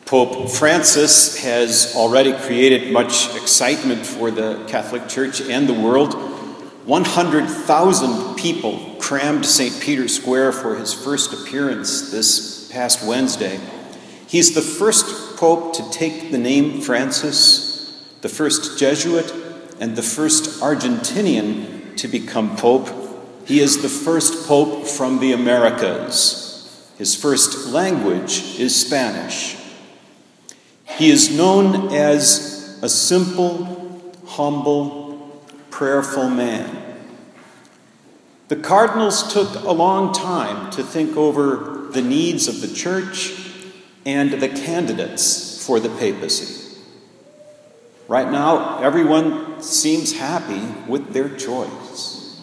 Pope Francis has already created much excitement for the Catholic Church and the world. 100,000 people crammed St. Peter's Square for his first appearance this past Wednesday. He's the first pope to take the name Francis, the first Jesuit, and the first Argentinian to become pope. He is the first pope from the Americas. His first language is Spanish. He is known as a simple, humble, prayerful man. The cardinals took a long time to think over the needs of the church and the candidates for the papacy. Right now, everyone seems happy with their choice.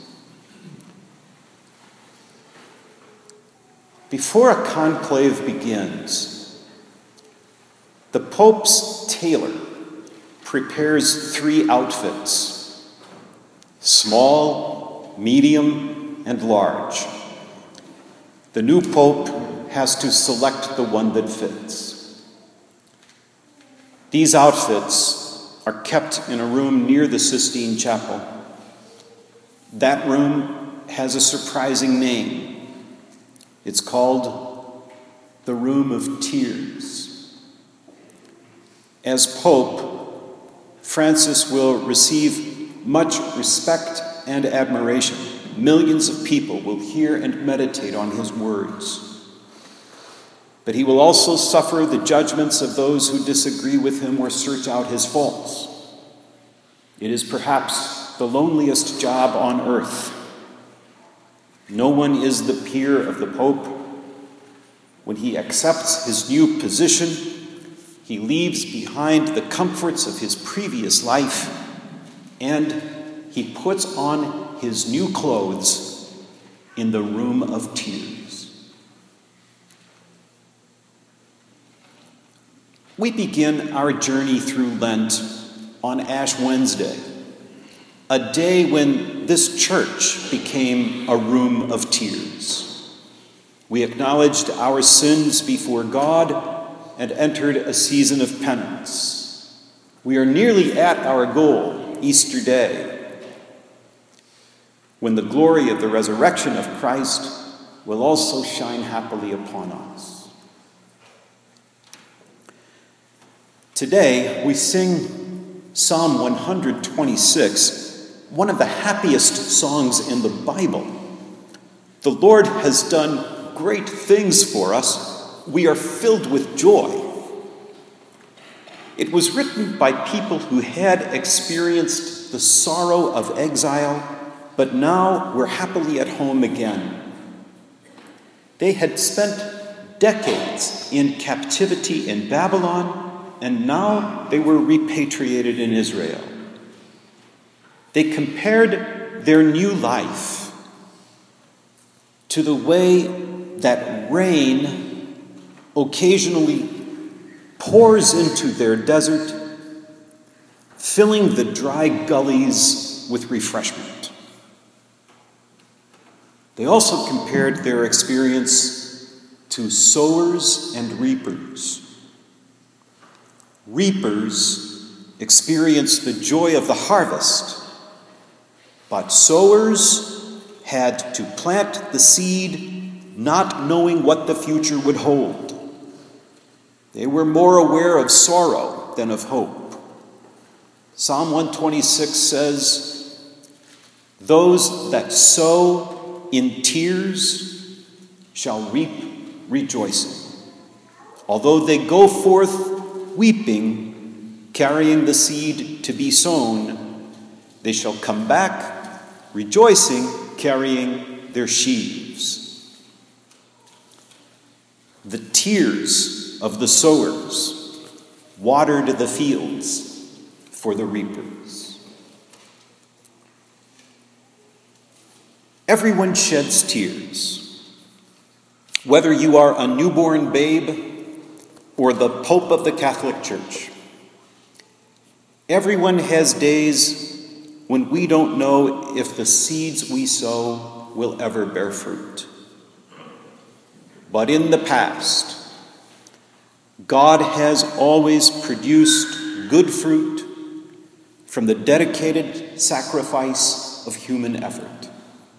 Before a conclave begins, the Pope's tailor prepares 3 outfits: small, medium, and large. The new Pope has to select the one that fits. These outfits are kept in a room near the Sistine Chapel. That room has a surprising name. It's called the Room of Tears. As Pope, Francis will receive much respect and admiration. Millions of people will hear and meditate on his words. But he will also suffer the judgments of those who disagree with him or search out his faults. It is perhaps the loneliest job on earth. No one is the peer of the Pope. When he accepts his new position, he leaves behind the comforts of his previous life, and he puts on his new clothes in the Room of Tears. We begin our journey through Lent on Ash Wednesday, a day when this church became a room of tears. We acknowledged our sins before God and entered a season of penance. We are nearly at our goal, Easter Day, when the glory of the resurrection of Christ will also shine happily upon us. Today, we sing Psalm 126, one of the happiest songs in the Bible. The Lord has done great things for us. We are filled with joy. It was written by people who had experienced the sorrow of exile, but now were happily at home again. They had spent decades in captivity in Babylon, and now they were repatriated in Israel. They compared their new life to the way that rain occasionally pours into their desert, filling the dry gullies with refreshment. They also compared their experience to sowers and reapers. Reapers experience the joy of the harvest, but sowers had to plant the seed, not knowing what the future would hold. They were more aware of sorrow than of hope. Psalm 126 says, "Those that sow in tears shall reap rejoicing. Although they go forth weeping, carrying the seed to be sown, they shall come back rejoicing, carrying their sheaves." The tears of the sowers watered the fields for the reapers. Everyone sheds tears. Whether you are a newborn babe or the Pope of the Catholic Church, everyone has days when we don't know if the seeds we sow will ever bear fruit. But in the past, God has always produced good fruit from the dedicated sacrifice of human effort.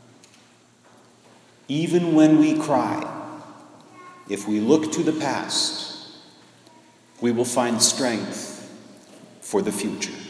Even when we cry, if we look to the past, we will find strength for the future.